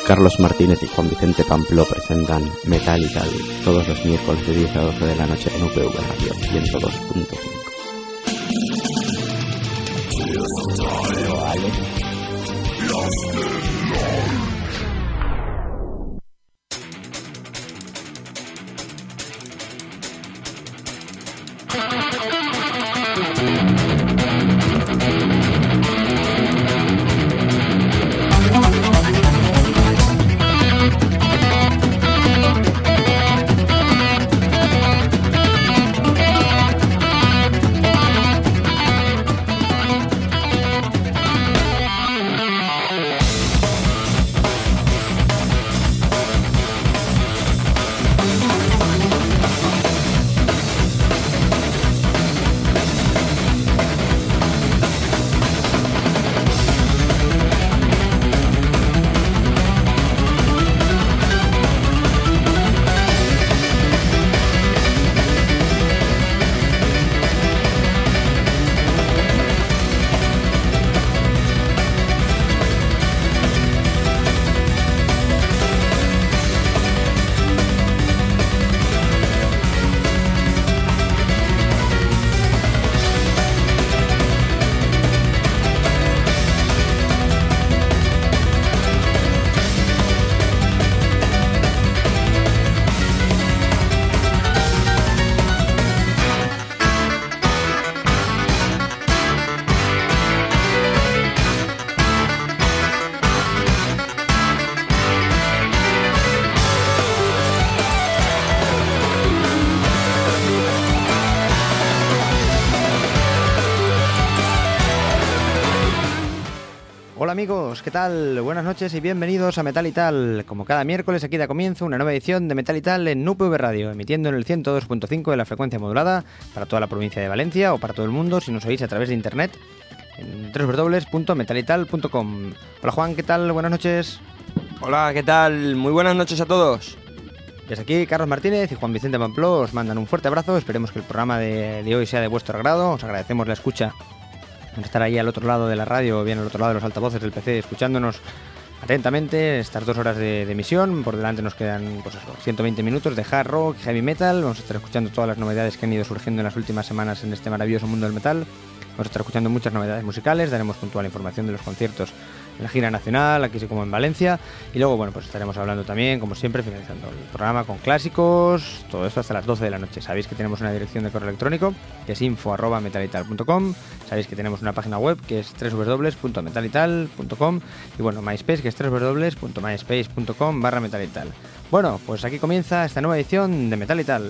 Carlos Martínez y Juan Vicente Pampló presentan Metal y Tal, todos los miércoles de 10 a 12 de la noche en UPV Radio 102.5. Hola amigos, ¿qué tal? Buenas noches y bienvenidos a Metal y Tal. Como cada miércoles aquí da comienzo una nueva edición de Metal y Tal en UPV Radio, emitiendo en el 102.5 de la frecuencia modulada para toda la provincia de Valencia o para todo el mundo si nos oís a través de internet en www.metalital.com. Hola Juan, ¿qué tal? Buenas noches. Hola, ¿qué tal? Muy buenas noches a todos. Desde aquí Carlos Martínez y Juan Vicente Pampló os mandan un fuerte abrazo. Esperemos que el programa de hoy sea de vuestro agrado. Os agradecemos la escucha, estar ahí al otro lado de la radio o bien al otro lado de los altavoces del PC escuchándonos atentamente. Estas 2 horas de emisión, por delante nos quedan 120 minutos de hard rock, heavy metal. Vamos a estar escuchando todas las novedades que han ido surgiendo en las últimas semanas en este maravilloso mundo del metal. Vamos a estar escuchando muchas novedades musicales, daremos puntual información de los conciertos en la gira nacional, aquí así como en Valencia, y luego pues estaremos hablando también, como siempre, finalizando el programa con clásicos, todo esto hasta las 12 de la noche. Sabéis que tenemos una dirección de correo electrónico que es info@metalital.com, sabéis que tenemos una página web que es www.metalital.com y MySpace, que es www.myspace.com/metalital. Bueno, pues aquí comienza esta nueva edición de Metal y Tal.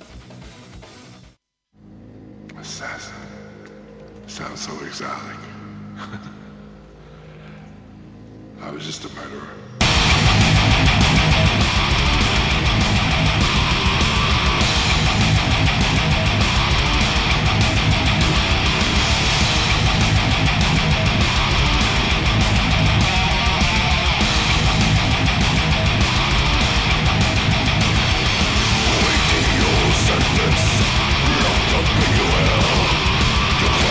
Assassin. Sounds so exotic. I was just a murderer.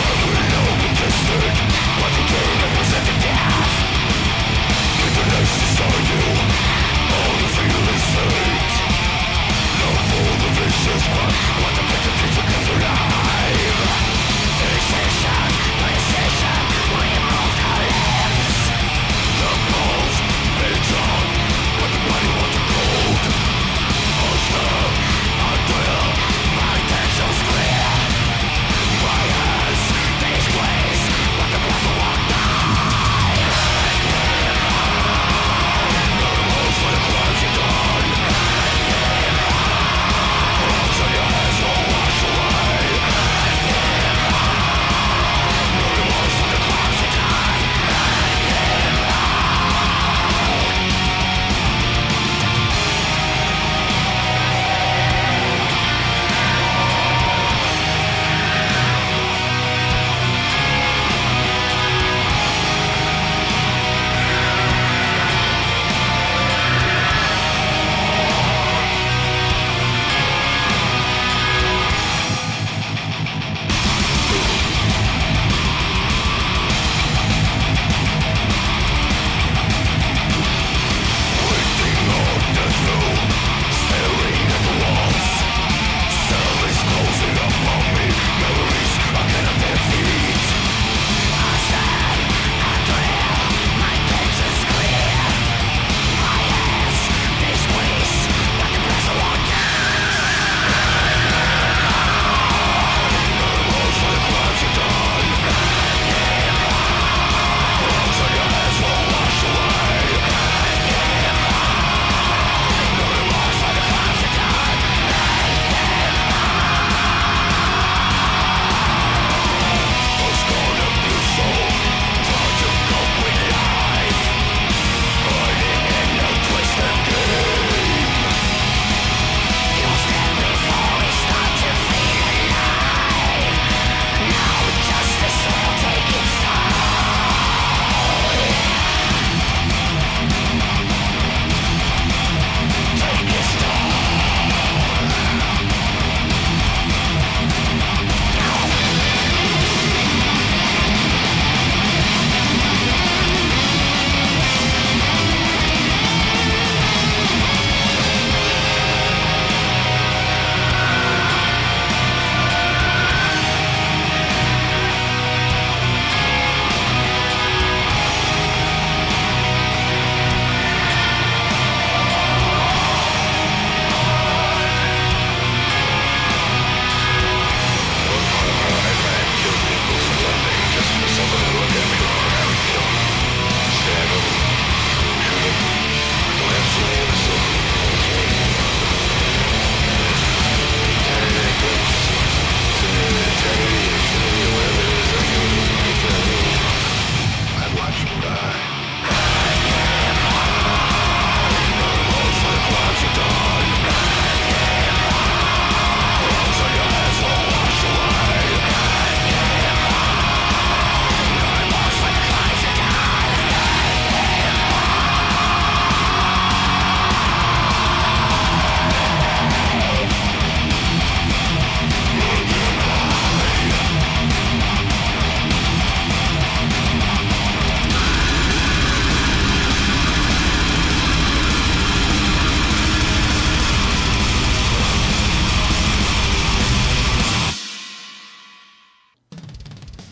This is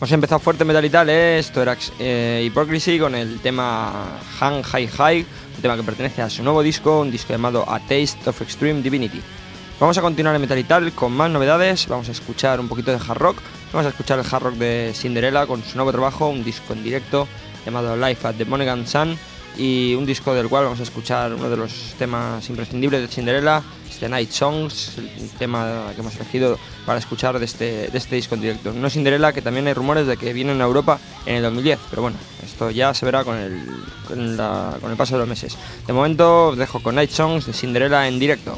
Hemos empezado fuerte Metal y tal, esto era Hypocrisy con el tema Hang High High, un tema que pertenece a su nuevo disco, un disco llamado A Taste of Extreme Divinity. Vamos a continuar en Metal y tal con más novedades, vamos a escuchar un poquito de hard rock, vamos a escuchar el hard rock de Cinderella con su nuevo trabajo, un disco en directo llamado Life at the Monaghan Sun, y un disco del cual vamos a escuchar uno de los temas imprescindibles de Cinderella, The Night Songs, el tema que hemos elegido para escuchar de este disco en directo. No Cinderella, que también hay rumores de que viene a Europa en el 2010, pero bueno, esto ya se verá con el paso de los meses. De momento os dejo con Night Songs de Cinderella en directo.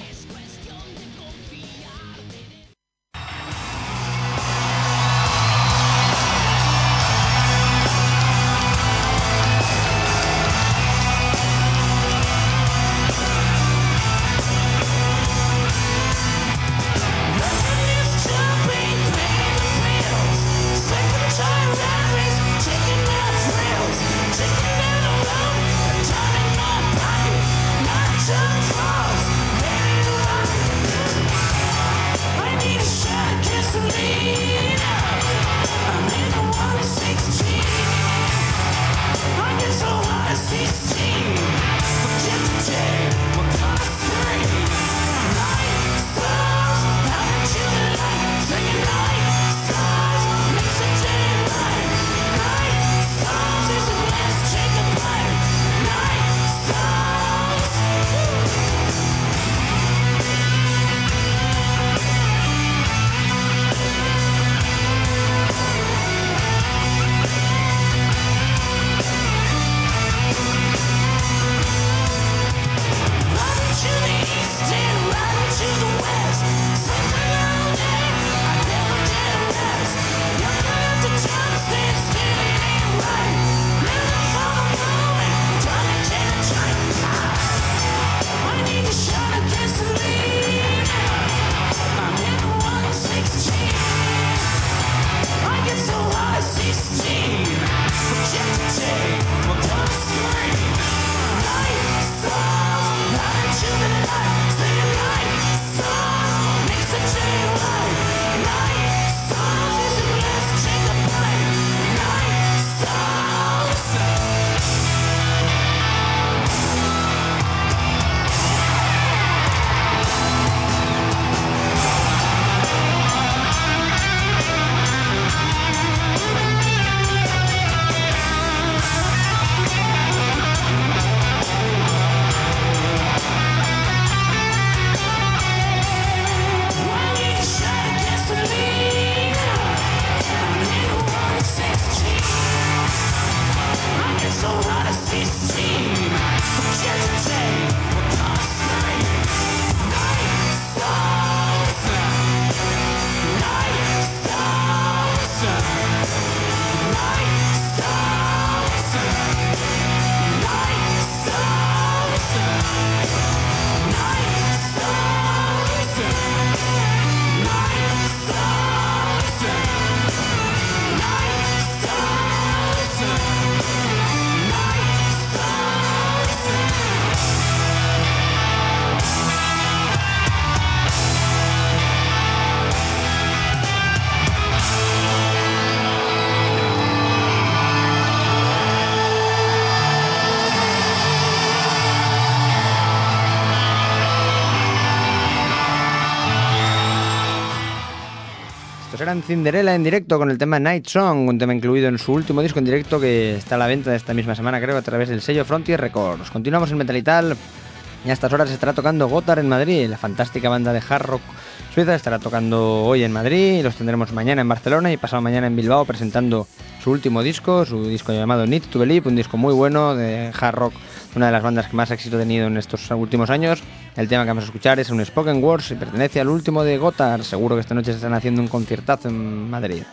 Eran Cinderella en directo con el tema Night Song, un tema incluido en su último disco en directo que está a la venta esta misma semana, creo, a través del sello Frontier Records. Continuamos en Metal y tal, y a estas horas estará tocando Gotthard en Madrid. La fantástica banda de hard rock suiza estará tocando hoy en Madrid, y los tendremos mañana en Barcelona y pasado mañana en Bilbao presentando su último disco, su disco llamado Need to Believe, un disco muy bueno de hard rock, una de las bandas que más éxito ha tenido en estos últimos años. El tema que vamos a escuchar es un spoken word y pertenece al último de Gotthard. Seguro que esta noche se están haciendo un conciertazo en Madrid.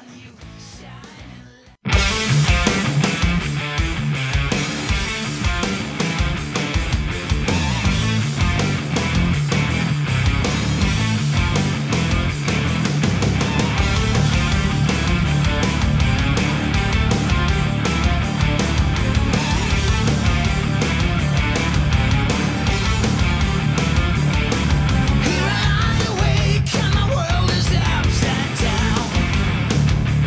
Here I awake and my world is upside down.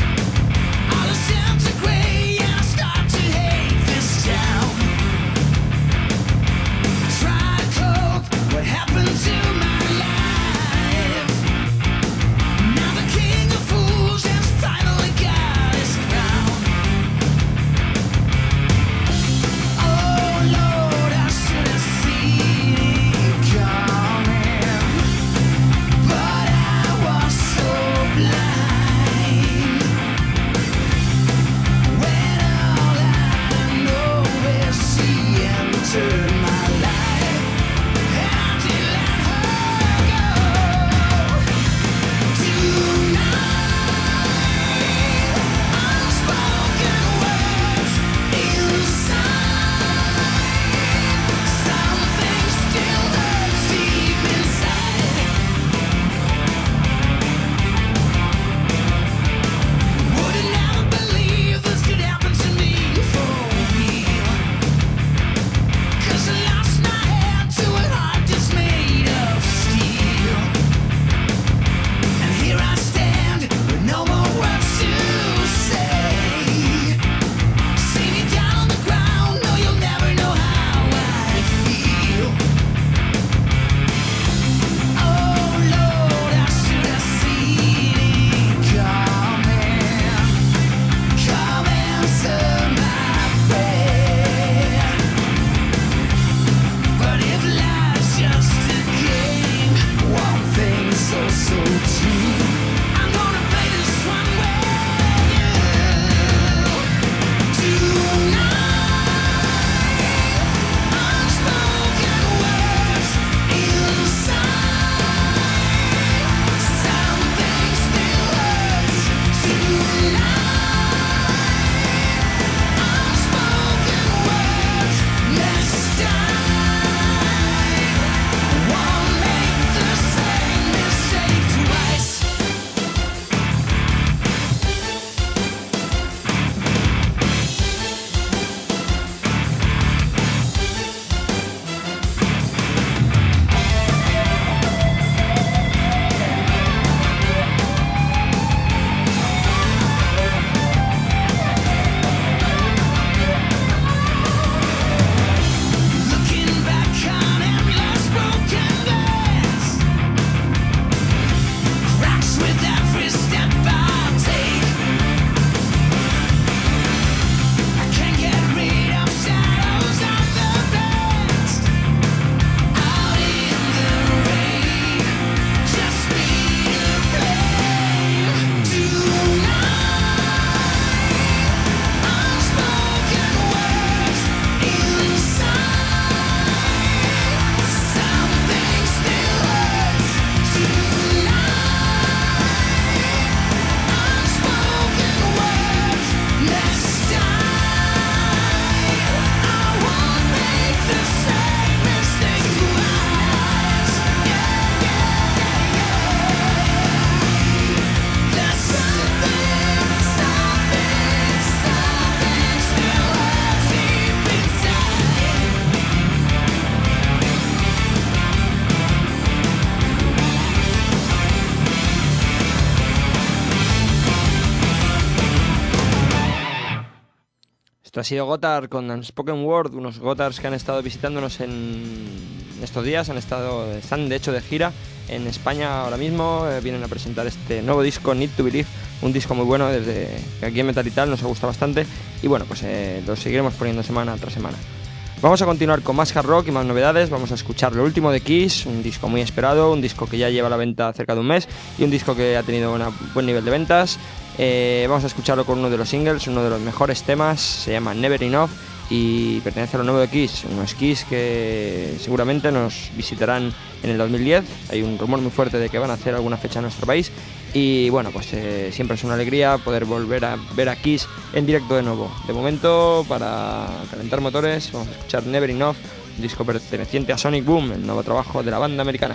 Esto ha sido Gotthard con Unspoken Word, unos Gothards que han estado visitándonos en estos días, están de hecho de gira en España ahora mismo, vienen a presentar este nuevo disco, Need to Believe, un disco muy bueno desde que aquí en Metal y Tal nos ha gustado bastante y bueno, pues lo seguiremos poniendo semana tras semana. Vamos a continuar con más hard rock y más novedades, vamos a escuchar lo último de Kiss, un disco muy esperado, un disco que ya lleva a la venta cerca de un mes y un disco que ha tenido un buen nivel de ventas. Vamos a escucharlo con uno de los singles, uno de los mejores temas, se llama Never Enough y pertenece a lo nuevo de Kiss, unos Kiss que seguramente nos visitarán en el 2010, hay un rumor muy fuerte de que van a hacer alguna fecha en nuestro país y bueno, pues siempre es una alegría poder volver a ver a Kiss en directo de nuevo. De momento, para calentar motores, vamos a escuchar Never Enough, un disco perteneciente a Sonic Boom, el nuevo trabajo de la banda americana.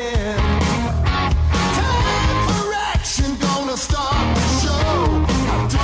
Time for action, gonna start the show.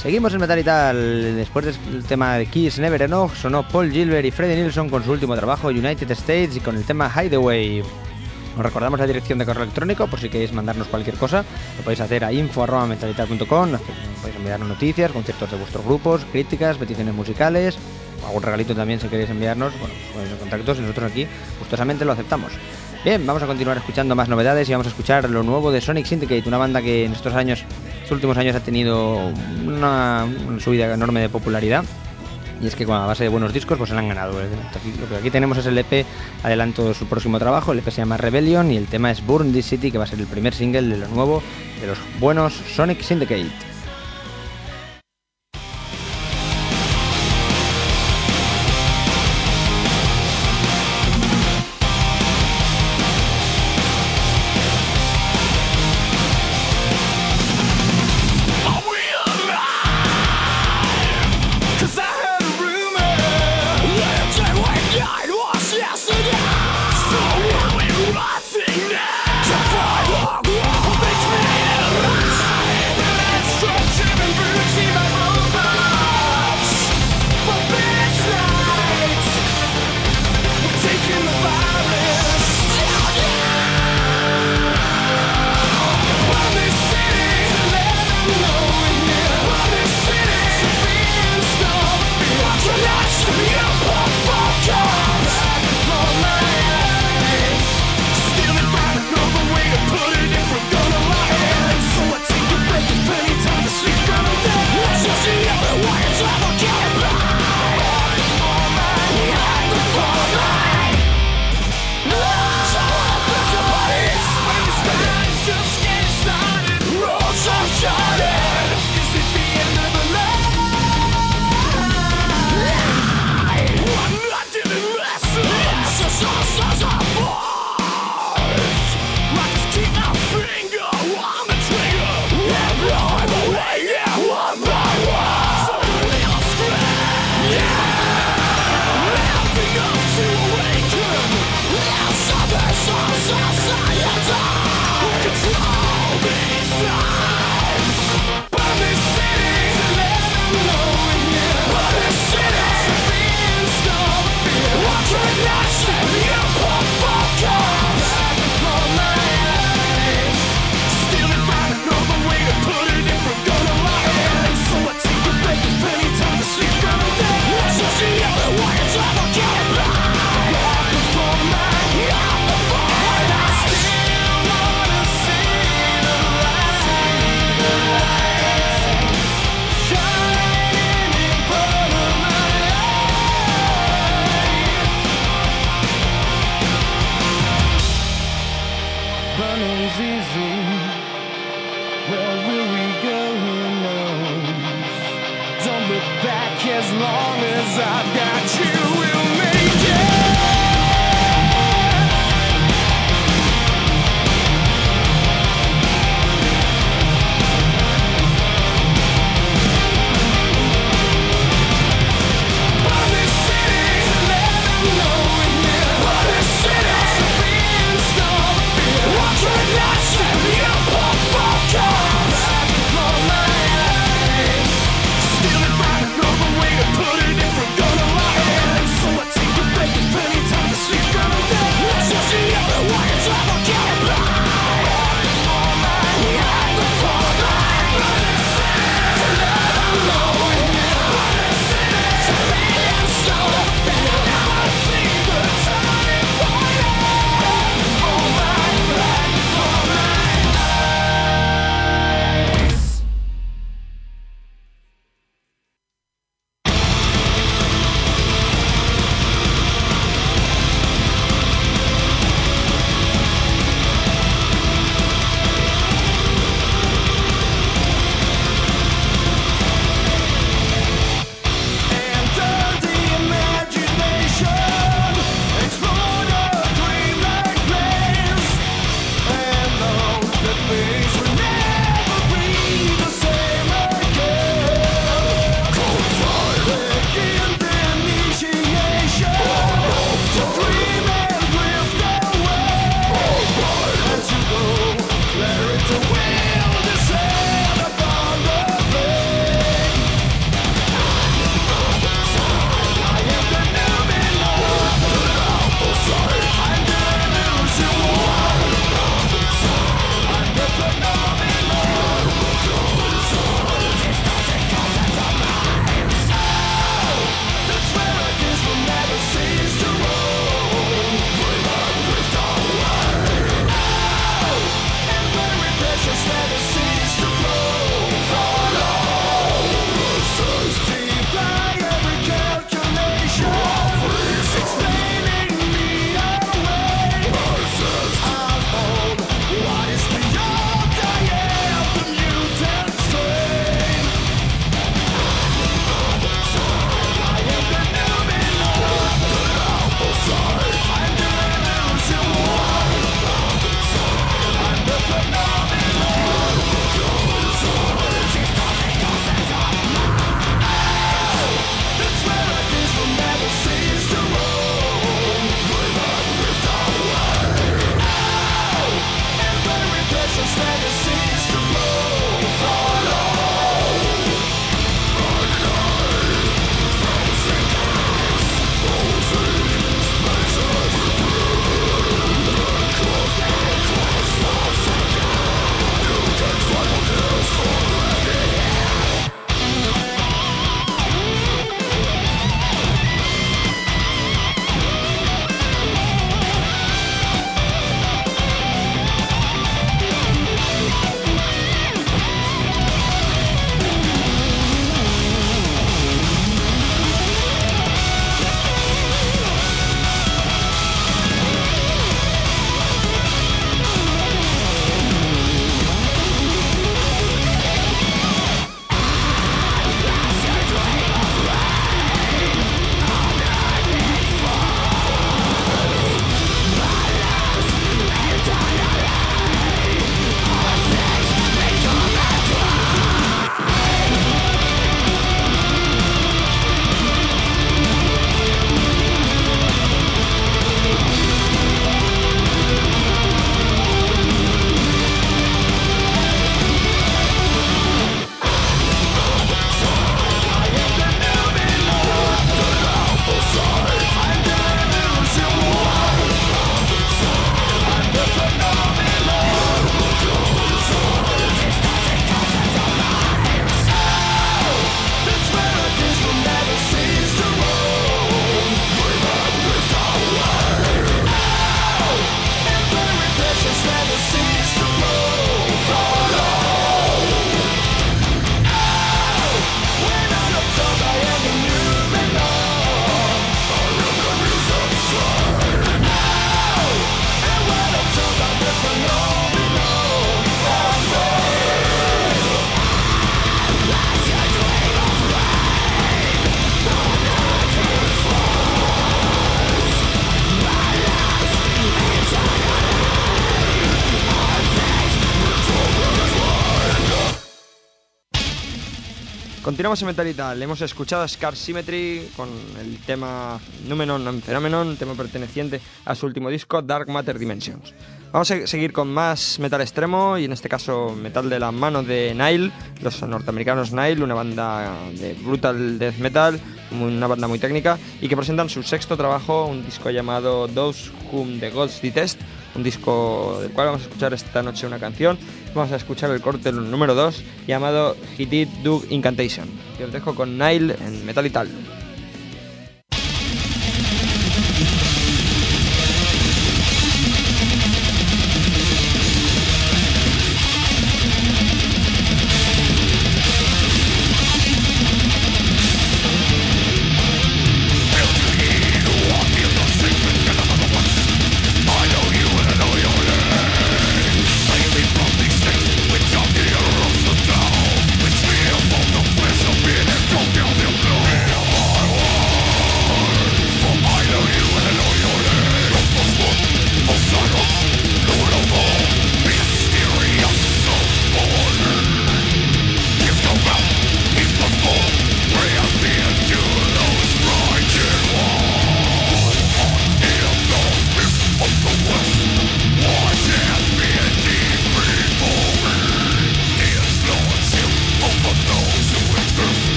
Seguimos en Metal y Tal. Después del tema de Kiss Never Enough, sonó Paul Gilbert y Freddie Nilsson con su último trabajo, United States, y con el tema Hideaway. Os recordamos la dirección de correo electrónico por si queréis mandarnos cualquier cosa. Lo podéis hacer a info@metalital.com. Podéis enviarnos noticias, conciertos de vuestros grupos, críticas, peticiones musicales, algún regalito también si queréis enviarnos. Bueno, pues contactos y nosotros aquí gustosamente lo aceptamos. Bien, vamos a continuar escuchando más novedades y vamos a escuchar lo nuevo de Sonic Syndicate, una banda que en estos últimos años ha tenido una subida enorme de popularidad. Y es que con a base de buenos discos pues se han ganado. Lo que aquí tenemos es el EP adelanto de su próximo trabajo. El EP se llama Rebellion y el tema es Burn This City, que va a ser el primer single de lo nuevo de los buenos Sonic Syndicate. Put it if we're gonna lie. Continuamos en Metal y Tal. Hemos escuchado Scar Symmetry con el tema Numenon and Phenomenon, tema perteneciente a su último disco Dark Matter Dimensions. Vamos a seguir con más metal extremo, y en este caso metal de la mano de Nile, los norteamericanos Nile, una banda de brutal death metal, una banda muy técnica, y que presentan su sexto trabajo, un disco llamado Those Whom the Gods Detest, un disco del cual vamos a escuchar esta noche una canción. Vamos a escuchar el corte número 2 llamado He Did Do Incantation. Y os dejo con Nile en Metal y Tal. Don't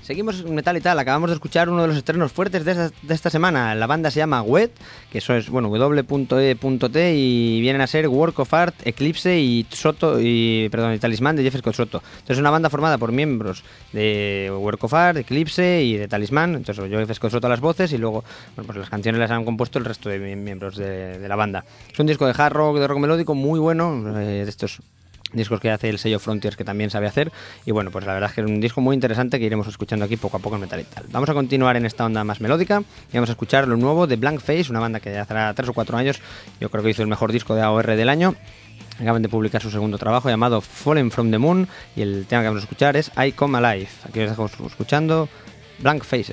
Seguimos en Metal y Tal, acabamos de escuchar uno de los estrenos fuertes de esta semana. La banda se llama Wet, que eso es, bueno, w.e.t, y vienen a ser Work of Art, Eclipse y Talismán de Jeff Scott Soto. Entonces es una banda formada por miembros de Work of Art, Eclipse y de Talismán. Entonces Jeff Scott Soto a las voces y luego, bueno, pues las canciones las han compuesto el resto de miembros de la banda. Es un disco de hard rock, de rock melódico muy bueno, de estos discos que hace el sello Frontiers, que también sabe hacer, y bueno, pues la verdad es que es un disco muy interesante que iremos escuchando aquí poco a poco en Metal y Tal. Vamos a continuar en esta onda más melódica y vamos a escuchar lo nuevo de Blank Face, una banda que ya hace 3 o 4 años, yo creo que hizo el mejor disco de AOR del año. Acaban de publicar su segundo trabajo llamado Fallen from the Moon, y el tema que vamos a escuchar es I Come Alive. Aquí os dejo escuchando Blank Faces.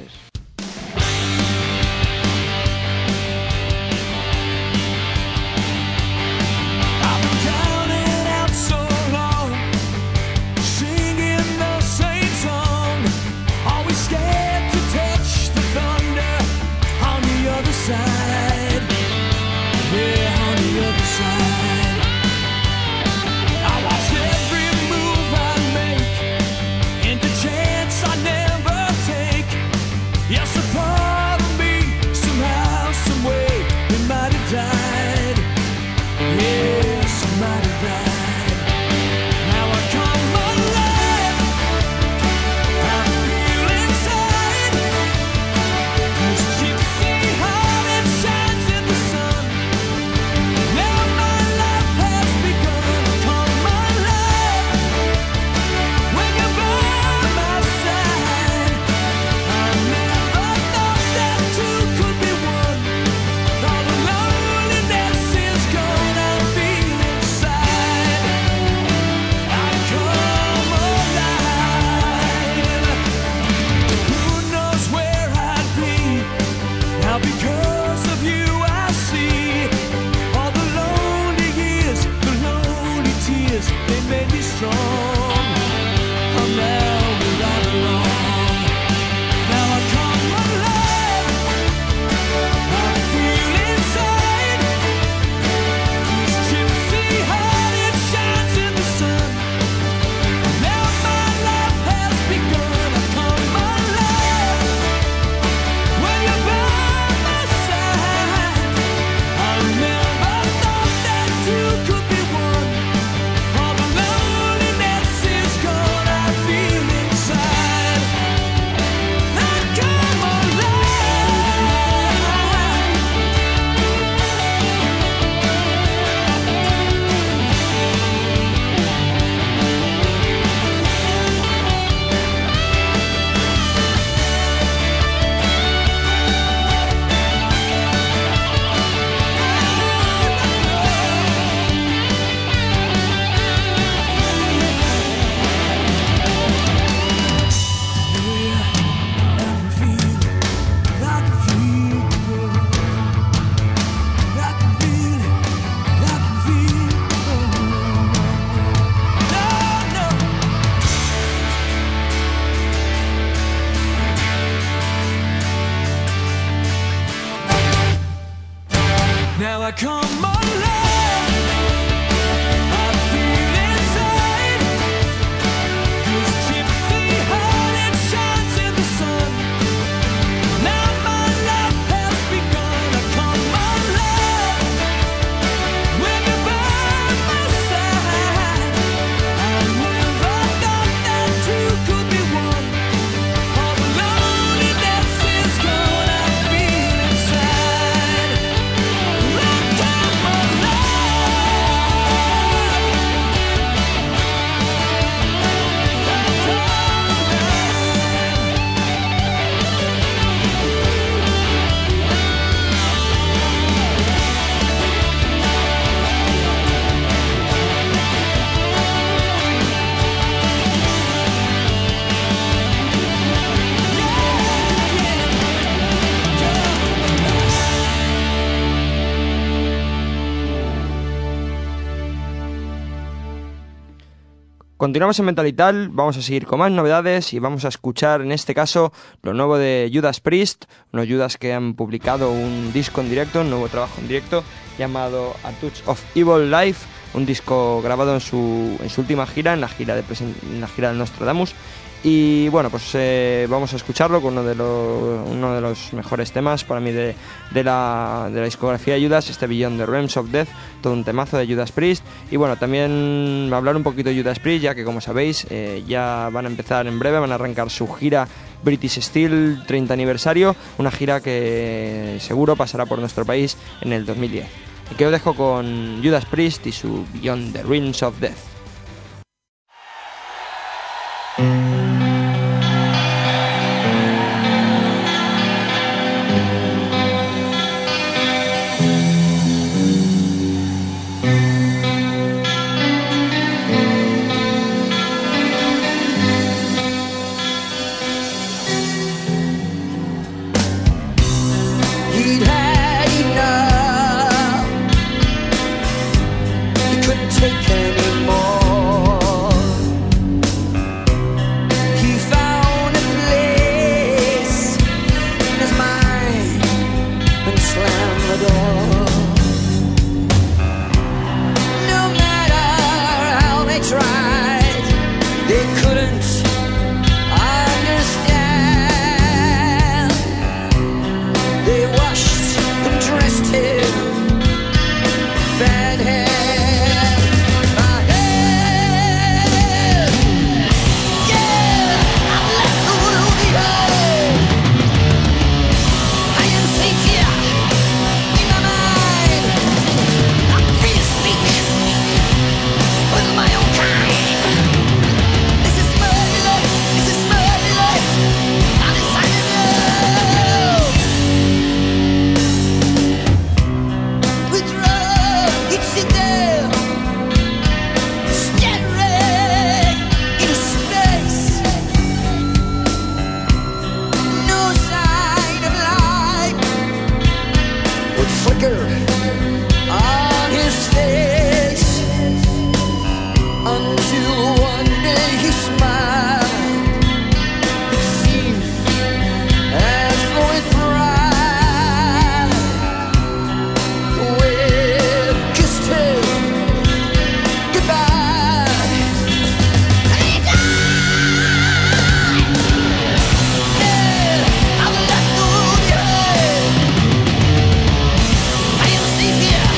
Continuamos en Metal y Tal, vamos a seguir con más novedades y vamos a escuchar en este caso lo nuevo de Judas Priest, unos Judas que han publicado un disco en directo, un nuevo trabajo en directo llamado A Touch of Evil Life, un disco grabado en su última gira, en la gira de Nostradamus, Y bueno, pues vamos a escucharlo con uno de los mejores temas para mí de la discografía de Judas, este Beyond the Realms of Death, todo un temazo de Judas Priest. Y bueno, también hablar un poquito de Judas Priest, ya que como sabéis ya van a empezar en breve, van a arrancar su gira British Steel 30 aniversario, una gira que seguro pasará por nuestro país en el 2010. Y que os dejo con Judas Priest y su Beyond the Realms of Death. Yeah.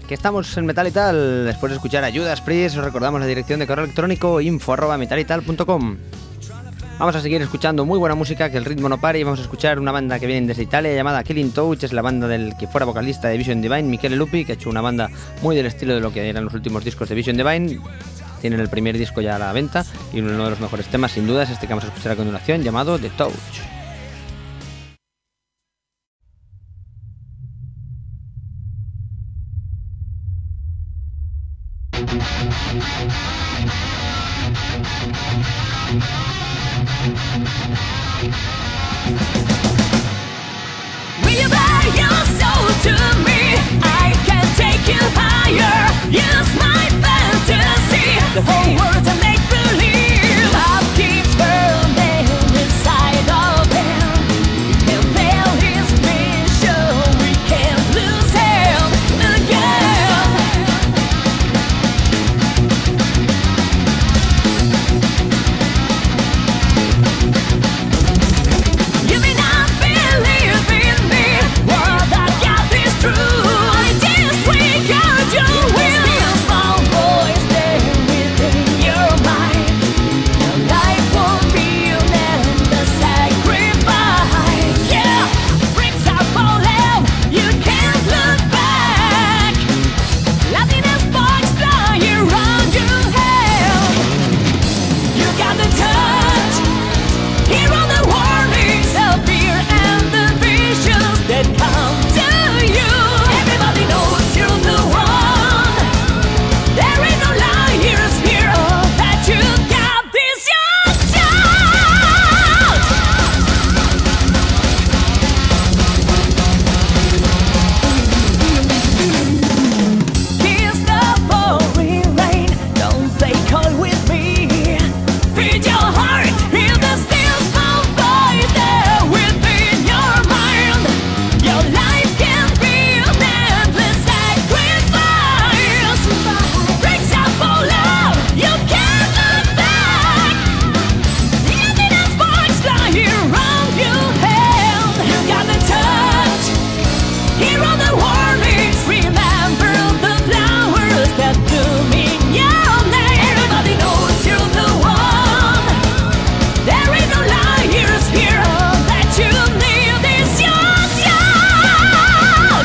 Que estamos en Metal y Tal. Después de escuchar a Judas Priest, os recordamos la dirección de correo electrónico info@metalital.com. Vamos a seguir escuchando muy buena música, que el ritmo no pare, y vamos a escuchar una banda que viene desde Italia llamada Killing Touch. Es la banda del que fuera vocalista de Vision Divine, Michele Lupi, que ha hecho una banda muy del estilo de lo que eran los últimos discos de Vision Divine. Tienen el primer disco ya a la venta y uno de los mejores temas sin duda es este que vamos a escuchar a continuación, llamado The Touch. Will you buy your soul to me? I can take you higher. Use my fantasy. The whole world's a make believe. Love keeps burning inside of him. And fail his mission. We can't lose him again. You may not believe in me. What I got is true. I disregard your will. Still small voice there within your mind. Your life won't be the sacrifice. Yeah, brings up all hell. You can't look back. Loveliness sparks flying around your head. You got the touch. Here are the warnings of fear and the visions that come to you. Everybody knows you're the one. There ain't no liars here. That you got this young child. Kiss the pouring rain. Don't play coy with me. Feed your heart. Hear the still small voice there within your mind. Your life can be an endless sacrifice. Breaks out for love. You can't look back. The emptiness sparks flying around your head. You got the touch. Here are the warnings. Remember the flowers that bloom in your name. Everybody knows you're the one. There ain't no liars here. That you need this young child.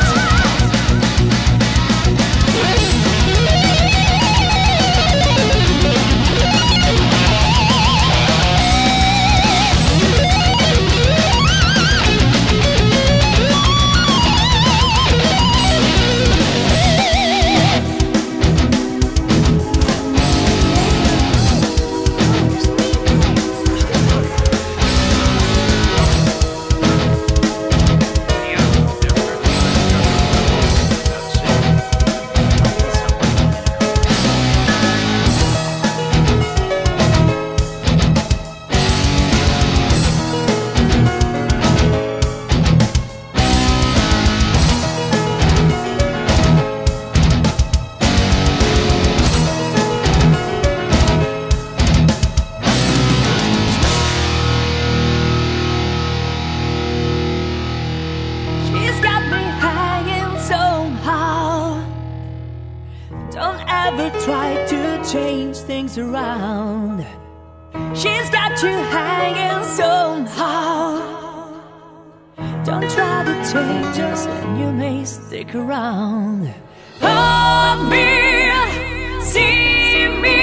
She's got me hanging somehow. Don't ever try to change things around. She's got you hanging somehow. Don't try to change us and you may stick around. Hold me, see me.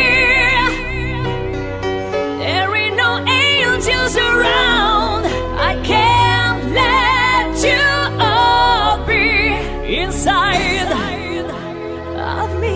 There ain't no angels around. I can't let you all be inside of me.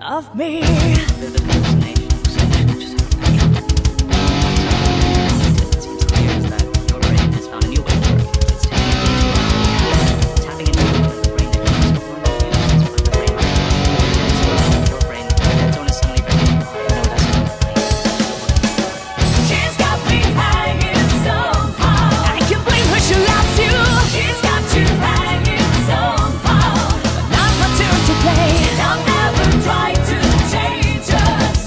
of me. She's got me hanging somehow. I can't blame her, she loves you. She's got you hanging somehow. But now's my turn to play. Don't ever try to change us.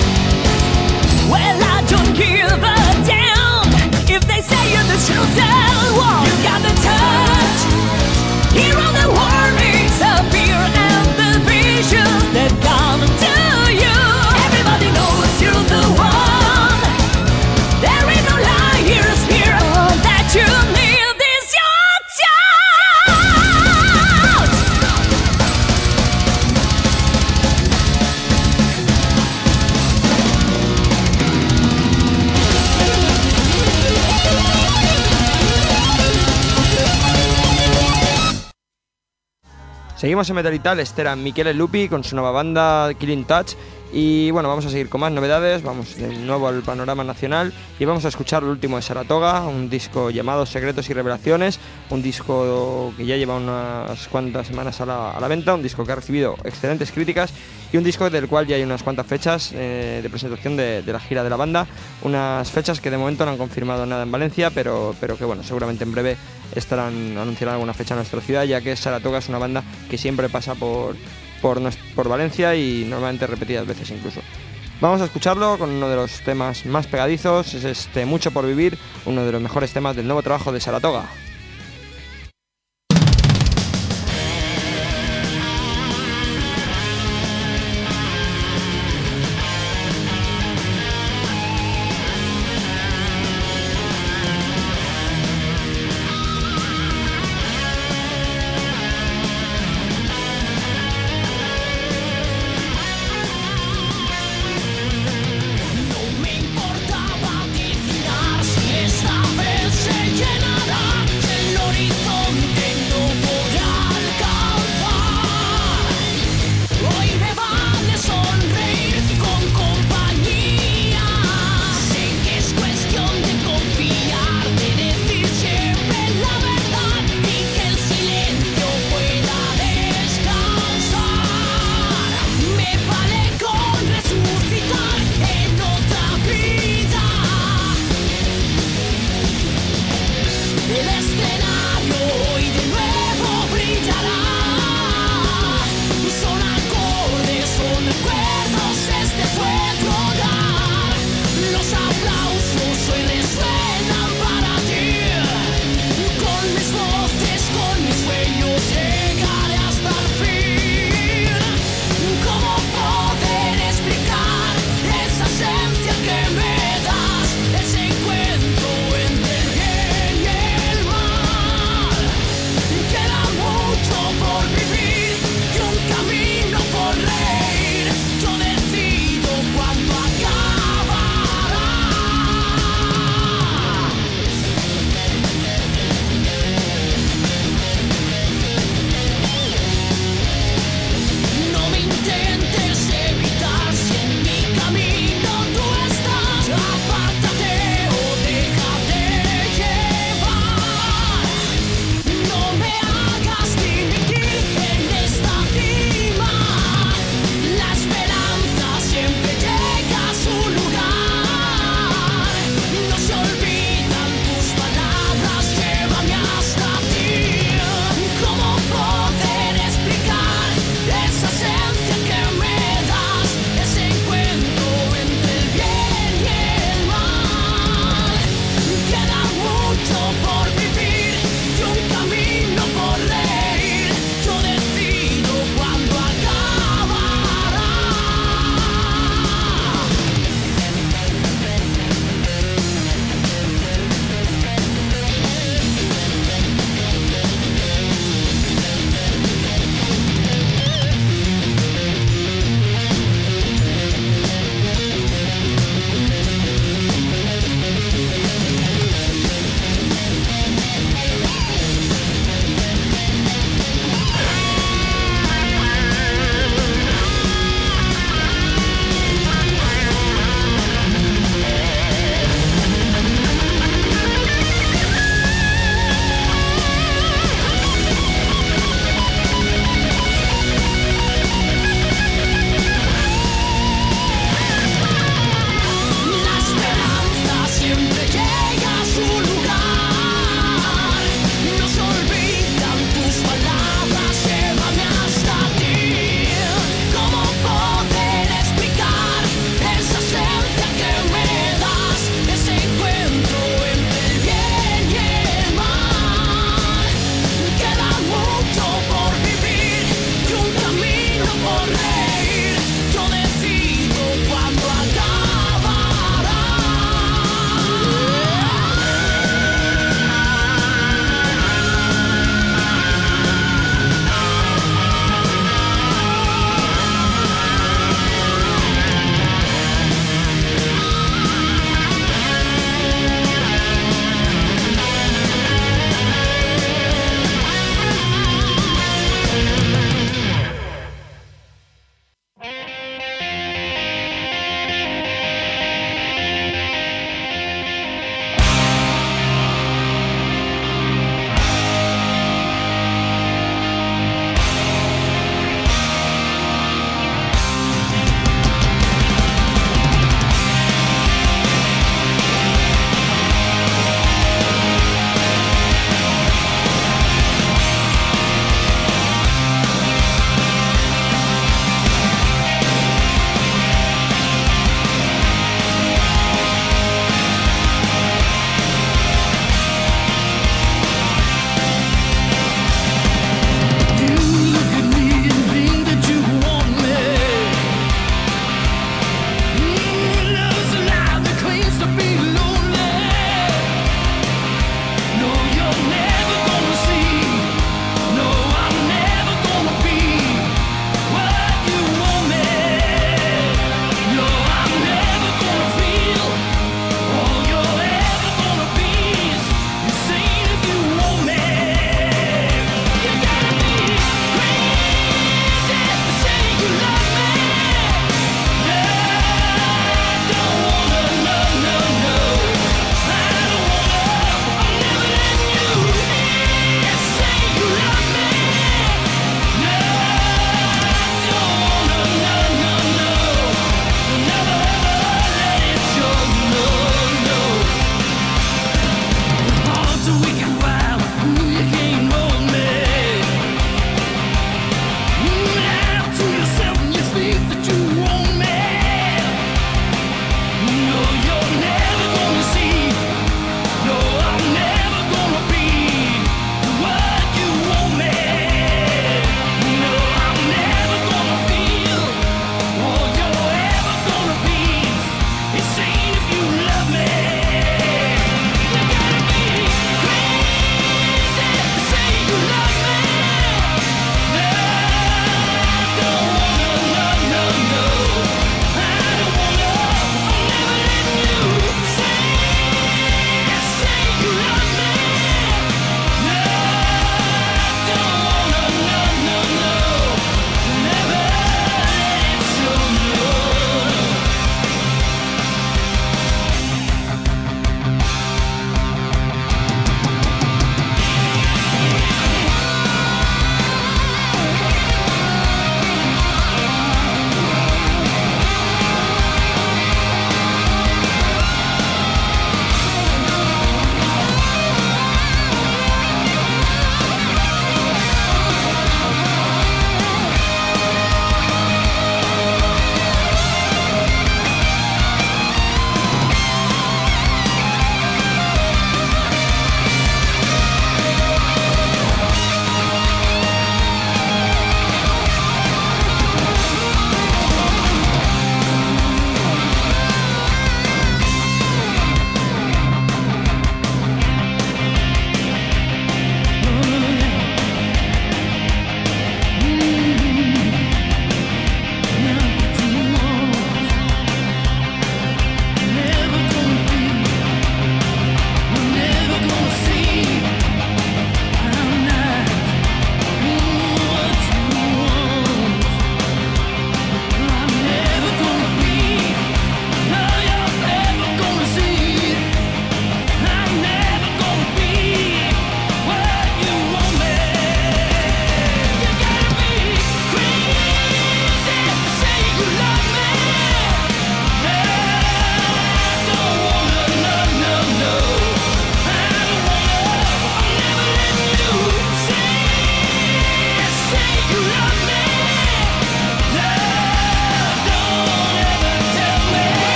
Well, I don't give a damn if they say you're the truth. Whoa, you got the touch. Hear all the warnings, the fear and the visions that come to you. Everybody knows you're the one. There ain't no liars here. All that you need is your doubt. Seguimos en Metal y Tal, este era Michele Lupi con su nueva banda Killing Touch. Y bueno, vamos a seguir con más novedades, vamos de nuevo al panorama nacional y vamos a escuchar lo último de Saratoga, un disco llamado Secretos y Revelaciones, un disco que ya lleva unas cuantas semanas a la venta, un disco que ha recibido excelentes críticas y un disco del cual ya hay unas cuantas fechas de presentación de la gira de la banda, unas fechas que de momento no han confirmado nada en Valencia, pero que bueno, seguramente en breve anunciarán alguna fecha en nuestra ciudad, ya que Saratoga es una banda que siempre pasa por Valencia y normalmente repetidas veces incluso. Vamos a escucharlo con uno de los temas más pegadizos, es este Mucho por Vivir, uno de los mejores temas del nuevo trabajo de Saratoga. No me importaba adivinar si esta vez se llenará.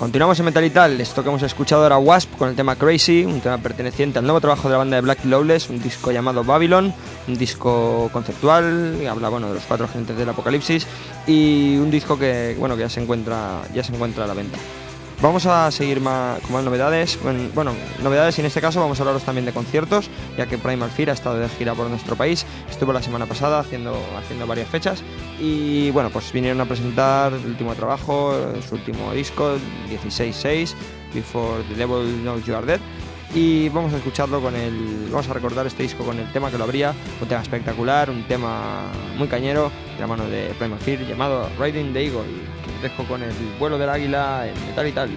Continuamos en Metal y Tal. Esto que hemos escuchado era Wasp con el tema Crazy, un tema perteneciente al nuevo trabajo de la banda de Black Lawless, un disco llamado Babylon, un disco conceptual que habla, bueno, de los 4 agentes del apocalipsis, y un disco que, bueno, que ya se encuentra a la venta. Vamos a seguir con más novedades. Bueno, novedades, y en este caso vamos a hablaros también de conciertos, ya que Primal Fear ha estado de gira por nuestro país. Estuvo la semana pasada haciendo varias fechas y bueno, pues vinieron a presentar el último trabajo, su último disco, 16-6, Before the Devil Knows You Are Dead. Y vamos a escucharlo vamos a recordar este disco con el tema que lo abría, un tema espectacular, un tema muy cañero, de la mano de Primal Fear, llamado Riding the Eagle, que os dejo con el vuelo del águila en Metal y Tal.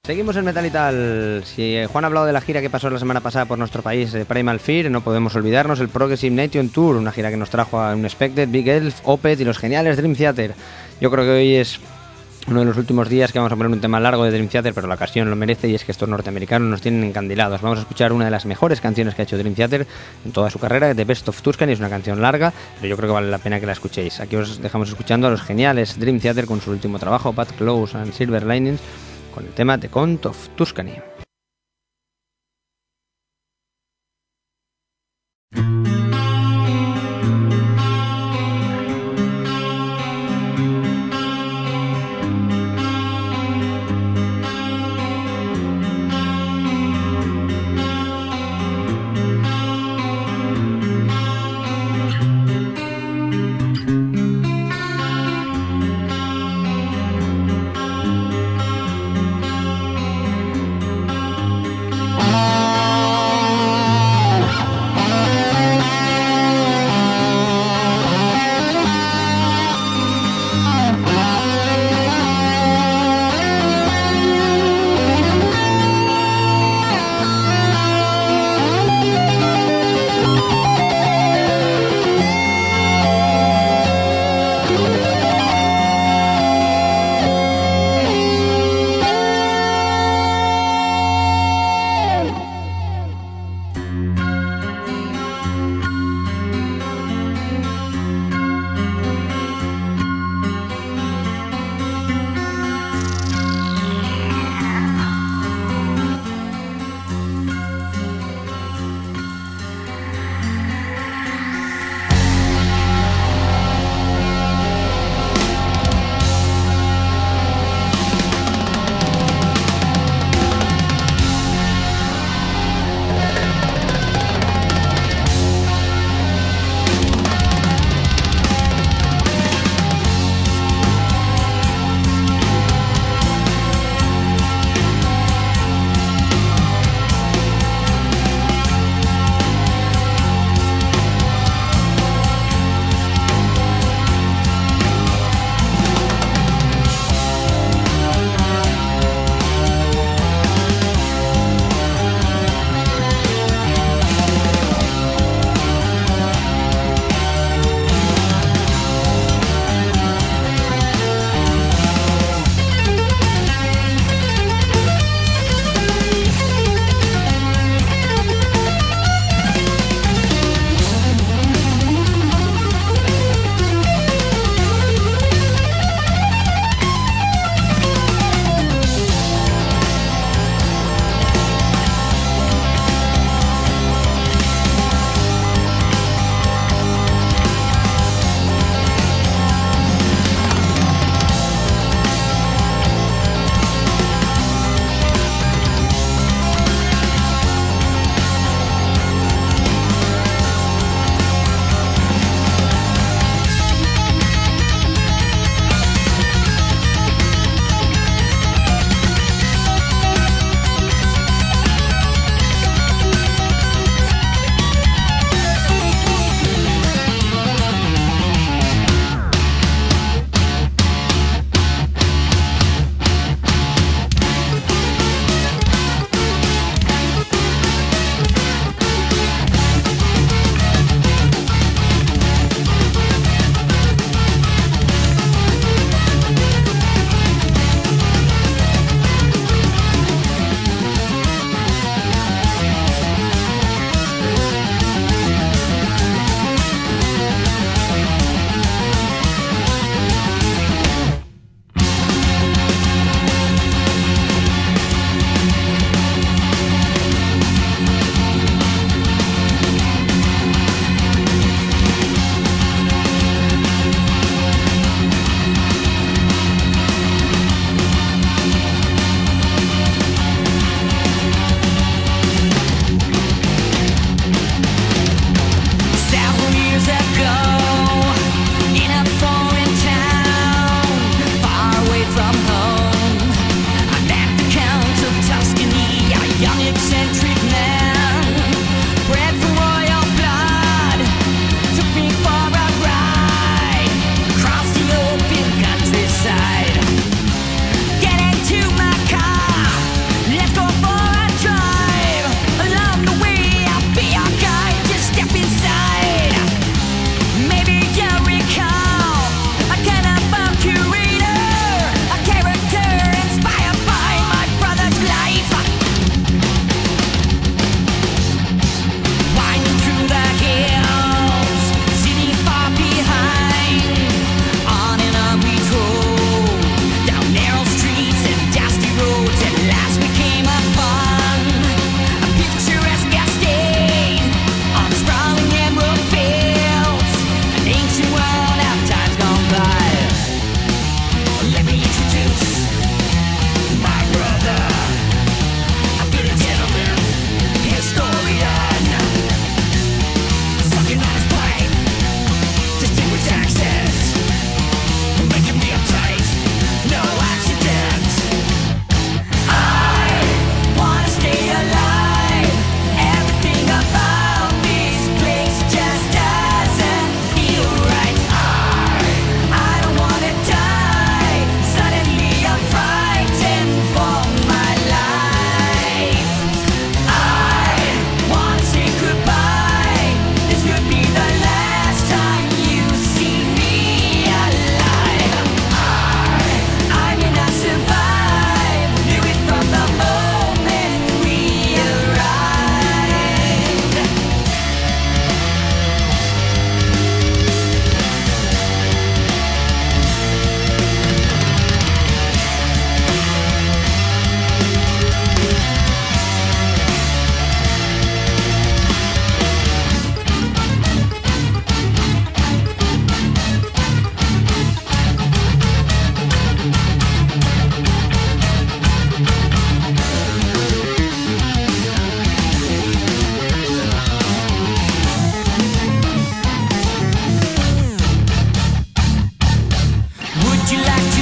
Seguimos en Metal y Tal. Si Juan ha hablado de la gira que pasó la semana pasada por nuestro país, Primal Fear, no podemos olvidarnos el Progressive Nation Tour, una gira que nos trajo a Unexpected, Big Elf, Opeth y los geniales Dream Theater. Yo creo que hoy es uno de los últimos días que vamos a poner un tema largo de Dream Theater, pero la ocasión lo merece, y es que estos norteamericanos nos tienen encandilados. Vamos a escuchar una de las mejores canciones que ha hecho Dream Theater en toda su carrera, The Best of Tuscany. Es una canción larga, pero yo creo que vale la pena que la escuchéis. Aquí os dejamos escuchando a los geniales Dream Theater con su último trabajo, Bad Clothes and Silver Linings, con el tema The Count of Tuscany.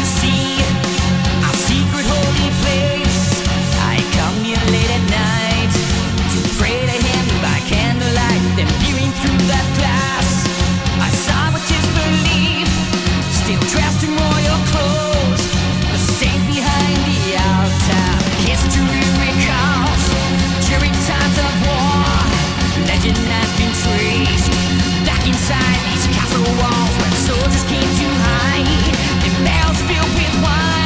to see our secret holy place. I come here late at night to pray to him by candlelight, then peering through that glass, I saw what is belief, still dressed in royal clothes, the saint behind the altar. History recalls during times of war, legend has been traced back inside these castle walls when soldiers came to hide in barrels filled with wine.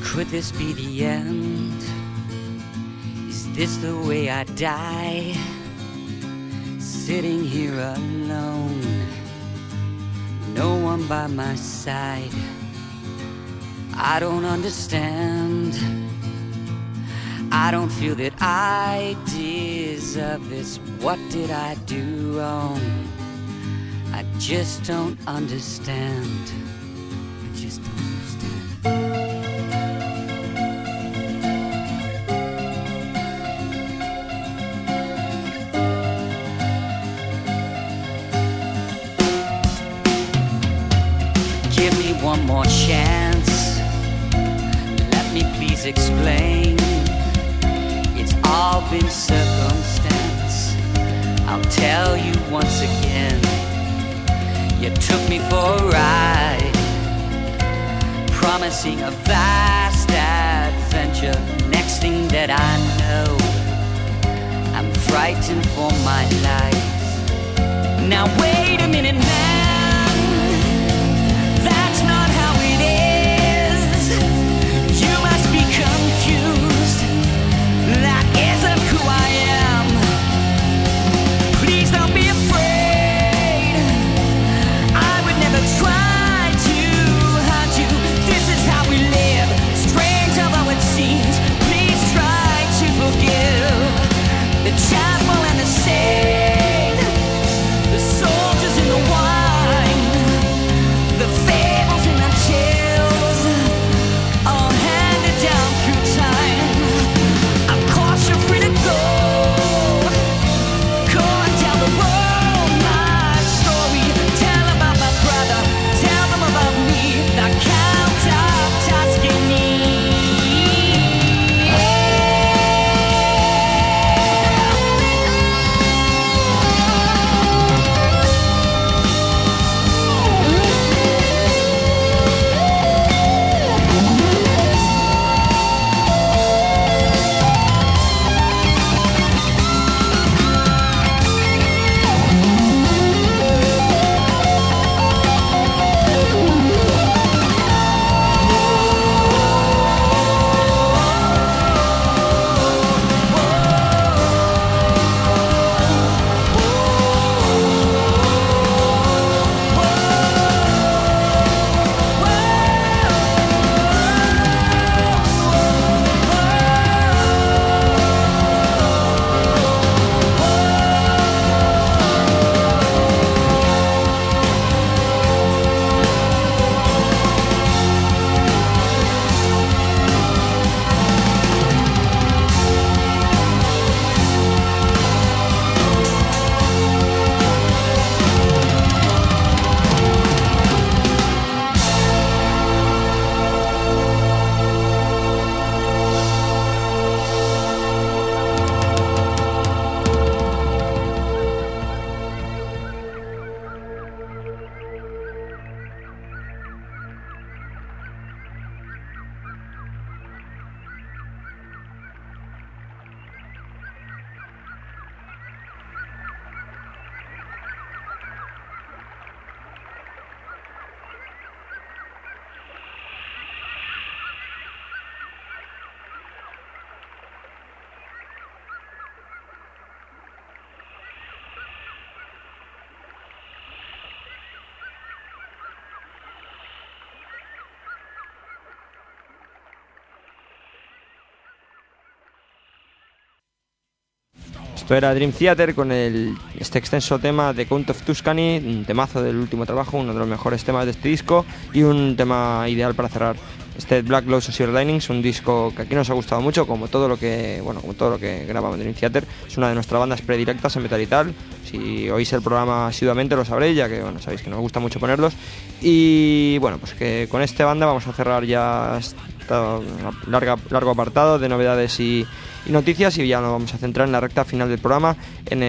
Could this be the end? Is this the way I die? Sitting here alone, no one by my side. I don't understand. I don't feel that I deserve this. What did I do wrong? I just don't understand. I just don't understand. Give me one more chance. Let me please explain. It's all been circumstance. I'll tell you once again. You took me for a ride, promising a vast adventure. Next thing that I know, I'm frightened for my life. Now wait a minute, man, that's not how it is. You must be confused. That isn't who I am. Please don't be afraid. I would never try to hurt you. This is how we live. Strange although it seems. Please try to forgive the chapel and the saint, the soldiers in the wine, the fables and the tales, all handed down through time. Of course you're free to go and tell the world my story. Tell about my brother, tell them about me, the Count of Tuscany. Esto era Dream Theater con este extenso tema de Count of Tuscany, un temazo del último trabajo, uno de los mejores temas de este disco y un tema ideal para cerrar este Black Lotus of Silver Linings, un disco que aquí nos ha gustado mucho, como todo lo que grabamos en Dream Theater. Es una de nuestras bandas predilectas en metal y tal. Si oís el programa asiduamente lo sabréis, ya que sabéis que nos gusta mucho ponerlos. Y bueno, pues que con esta banda vamos a cerrar ya este largo apartado de novedades y noticias, y ya nos vamos a centrar en la recta final del programa, en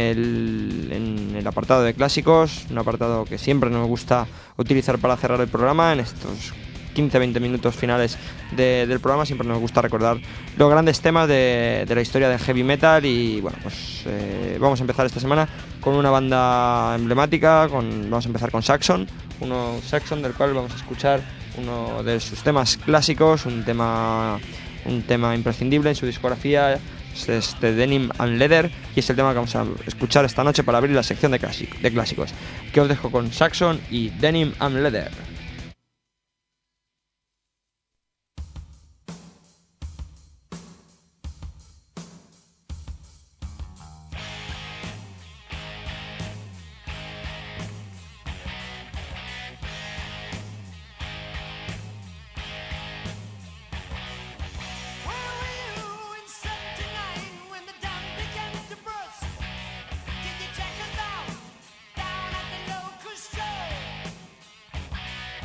el apartado de clásicos, un apartado que siempre nos gusta utilizar para cerrar el programa. En estos 15-20 minutos finales del programa siempre nos gusta recordar los grandes temas de la historia del heavy metal. Y bueno, pues vamos a empezar esta semana con una banda emblemática, vamos a empezar con Saxon, Saxon del cual vamos a escuchar uno de sus temas clásicos, un tema imprescindible en su discografía. Es este Denim and Leather, y es el tema que vamos a escuchar esta noche para abrir la sección de clásicos. Que os dejo con Saxon y Denim and Leather. Check us out down at the local show.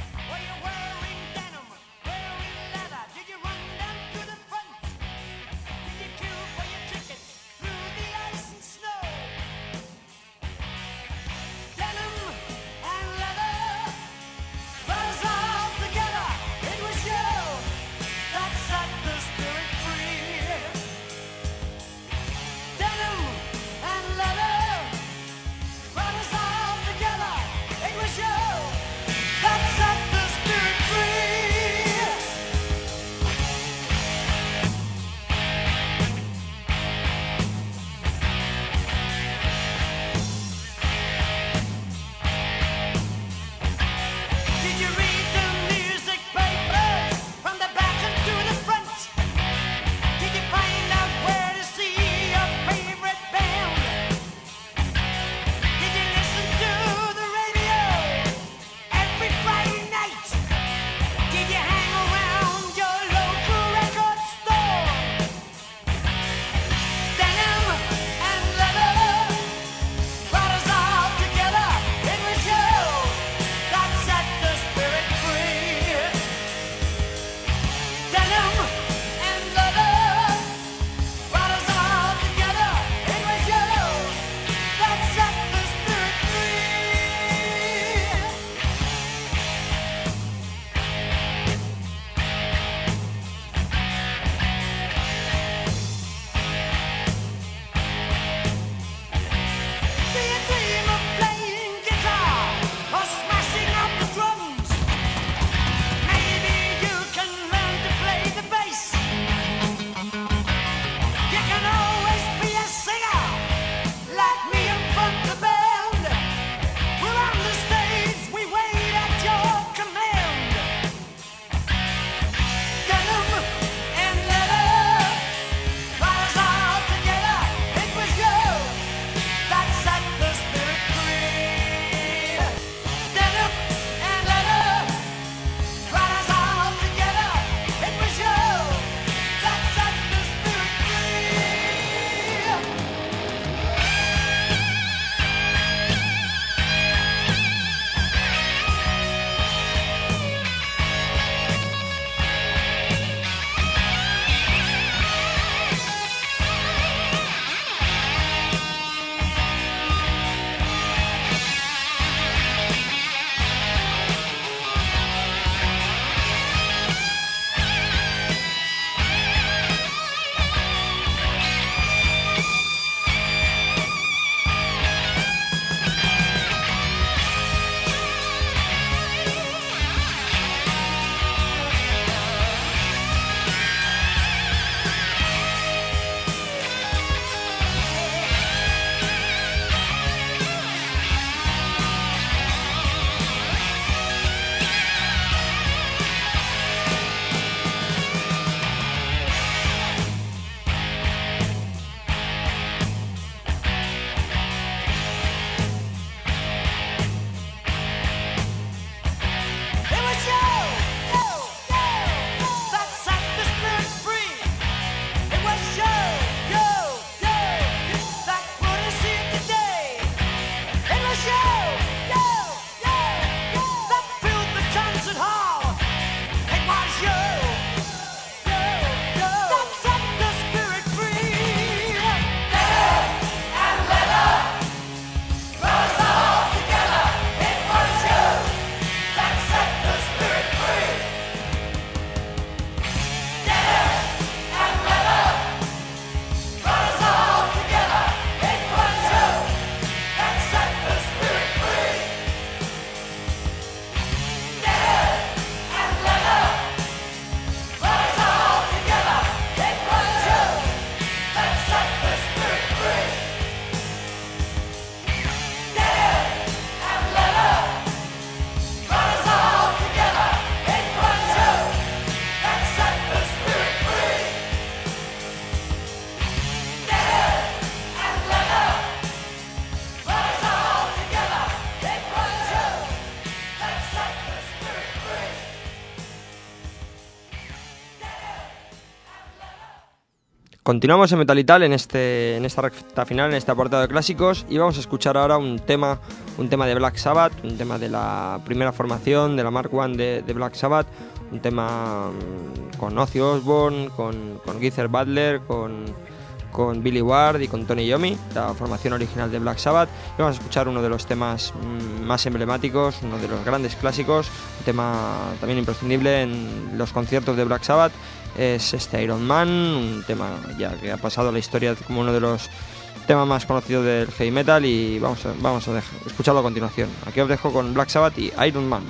Continuamos en Metal y Tal en esta recta final, en este apartado de clásicos, y vamos a escuchar ahora un tema de Black Sabbath, un tema de la primera formación, de la Mark I de Black Sabbath, un tema con Ozzy Osbourne, con Geezer Butler, con Billy Ward y con Tony Iommi, la formación original de Black Sabbath. Y vamos a escuchar uno de los temas más emblemáticos, uno de los grandes clásicos, un tema también imprescindible en los conciertos de Black Sabbath, es este Iron Man, un tema ya que ha pasado a la historia como uno de los temas más conocidos del heavy metal, y vamos a escucharlo a continuación. Aquí os dejo con Black Sabbath y Iron Man.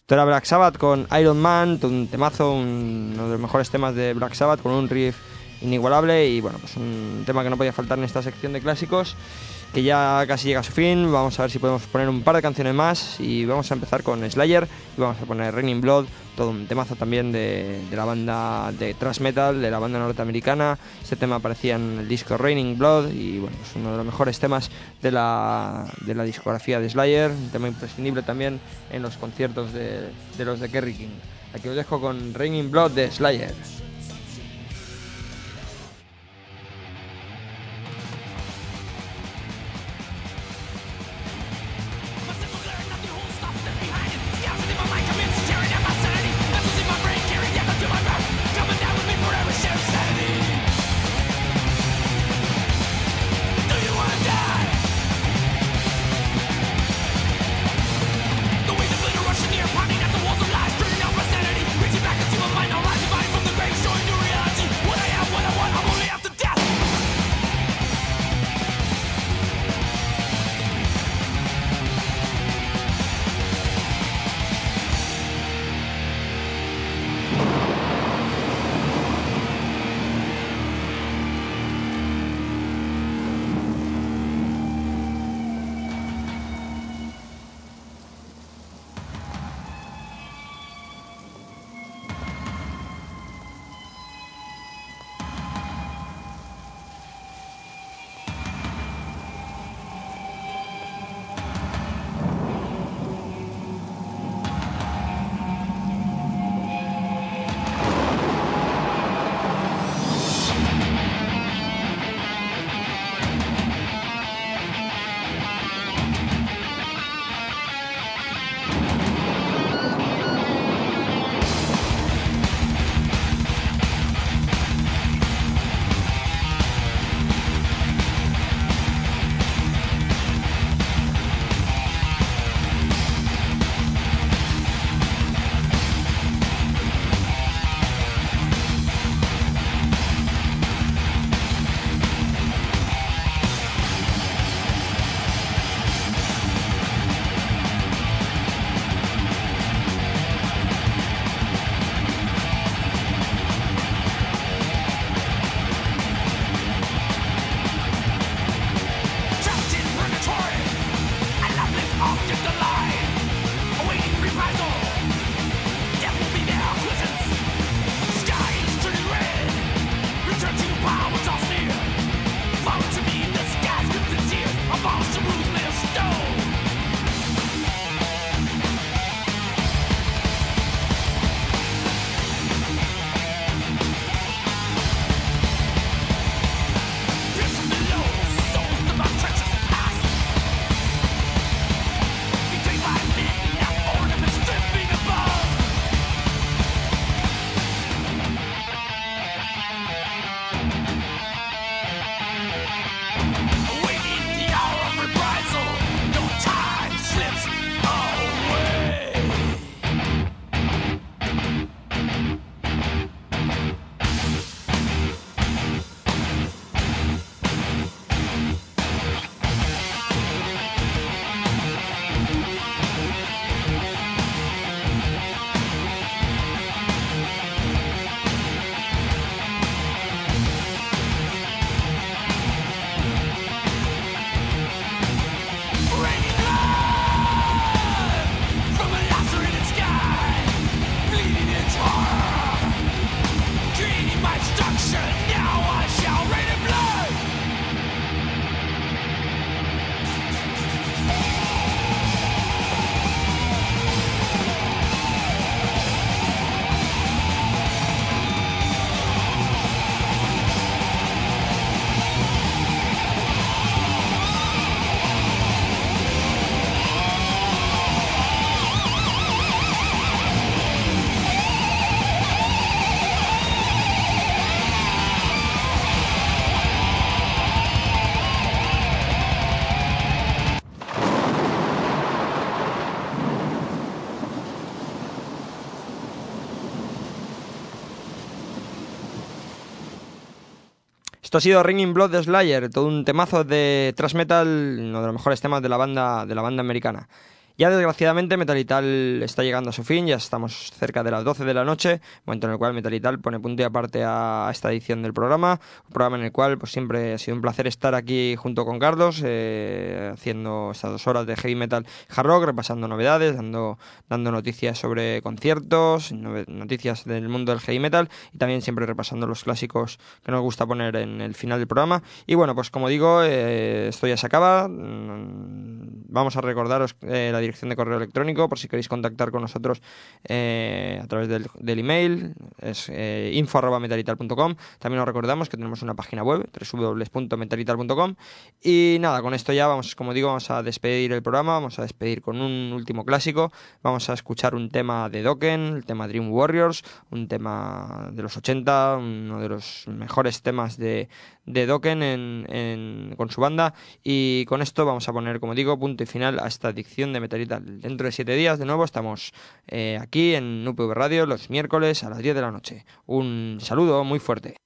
Esto era Black Sabbath con Iron Man, un temazo, uno de los mejores temas de Black Sabbath, con un riff inigualable y bueno, pues un tema que no podía faltar en esta sección de clásicos, que ya casi llega a su fin. Vamos a ver si podemos poner un par de canciones más y vamos a empezar con Slayer y vamos a poner Raining Blood, todo un temazo también de la banda de thrash metal, de la banda norteamericana. Este tema aparecía en el disco Raining Blood y bueno, es uno de los mejores temas de la discografía de Slayer, un tema imprescindible también en los conciertos de los de Kerry King. Aquí os dejo con Raining Blood de Slayer. Esto ha sido Raining Blood de Slayer, todo un temazo de thrash metal, uno de los mejores temas de la banda americana. Ya desgraciadamente Metal y Tal está llegando a su fin, ya estamos cerca de las 12 de la noche, momento en el cual Metal y Tal pone punto y aparte a esta edición del programa, un programa en el cual pues siempre ha sido un placer estar aquí junto con Carlos, haciendo estas 2 horas de heavy metal hard rock, repasando novedades, dando noticias sobre conciertos, noticias del mundo del heavy metal y también siempre repasando los clásicos que nos gusta poner en el final del programa. Y bueno, pues como digo, esto ya se acaba. Vamos a recordaros la dirección de correo electrónico por si queréis contactar con nosotros a través del email, es info@metalital.com. También os recordamos que tenemos una página web, www.metalital.com. Y nada, con esto ya vamos a despedir el programa, vamos a despedir con un último clásico. Vamos a escuchar un tema de Dokken, el tema Dream Warriors, un tema de los 80, uno de los mejores temas de Dokken con su banda. Y con esto vamos a poner, como digo, punto y final a esta edición de Metal y Tal. Dentro de 7 días de nuevo estamos aquí en UPV Radio los miércoles a las 10 de la noche. Un saludo muy fuerte.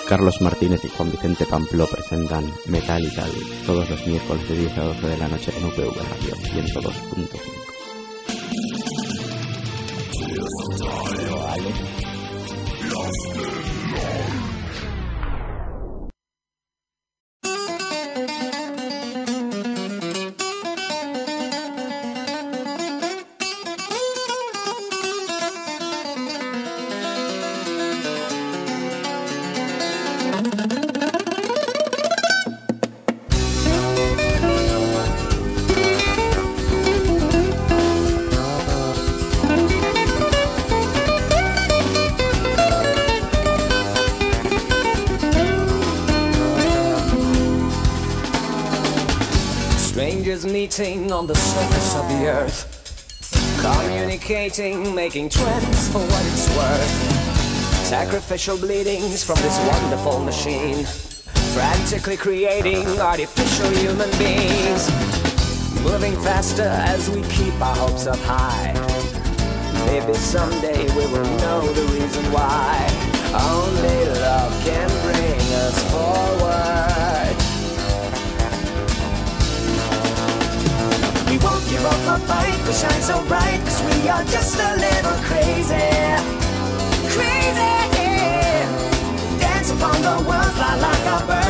Carlos Martínez y Juan Vicente Pampló presentan Metal Italy todos los miércoles de 10 a 12 de la noche en UPV Radio 102.5. Strangers meeting on the surface of the earth, communicating, making trends for what it's worth. Sacrificial bleedings from this wonderful machine, frantically creating artificial human beings, moving faster as we keep our hopes up high. Maybe someday we will know the reason why. Only love can bring us forward. We won't give up our fight, we shine so bright, 'cause we are just a little crazy. Crazy, dance upon the world, fly like a bird.